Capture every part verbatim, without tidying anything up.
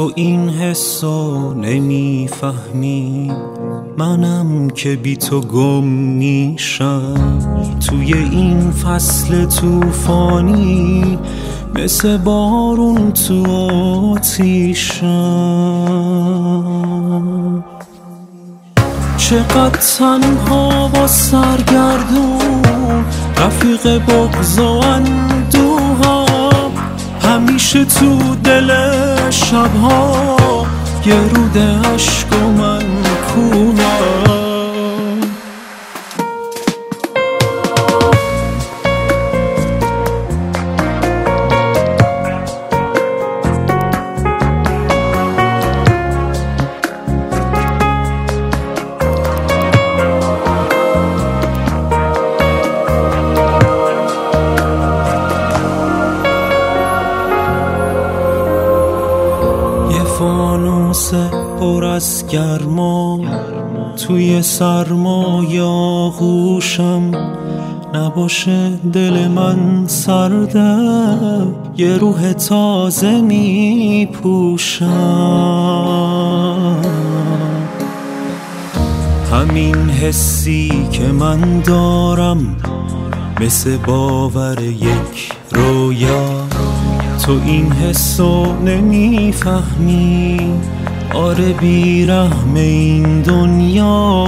تو این حسو نمیفهمی، منم که بی تو گم میشم توی این فصل طوفانی، مثل بارون تو آتیشم. چقدر تنها و سرگردون، رفیق بغض و اندوها، همیشه تو دل شبها یه رود عشق و من کونم. فانوس پر از گرما توی سرما یا غوشم، نباشه دل من سرده یه روح تازه می پوشم. همین حسی که من دارم مثل باور یک رویا، تو این حسو نمیفهمی، آره بیرحم این دنیا.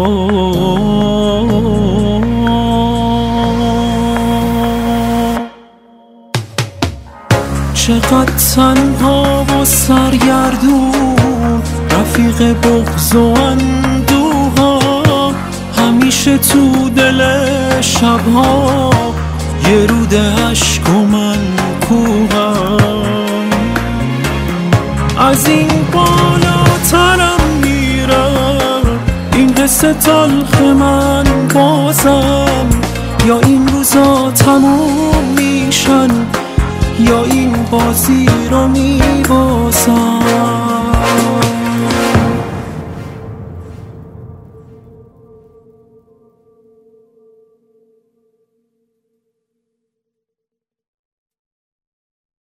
چقدر تنها و سرگردون، رفیق بغض و اندوها، همیشه تو دل شبها یه رود عشق و من کوهم. از این بالاترم میرم، این حس تلخ من بازم، یا این روزا تموم میشن یا این بازی رو می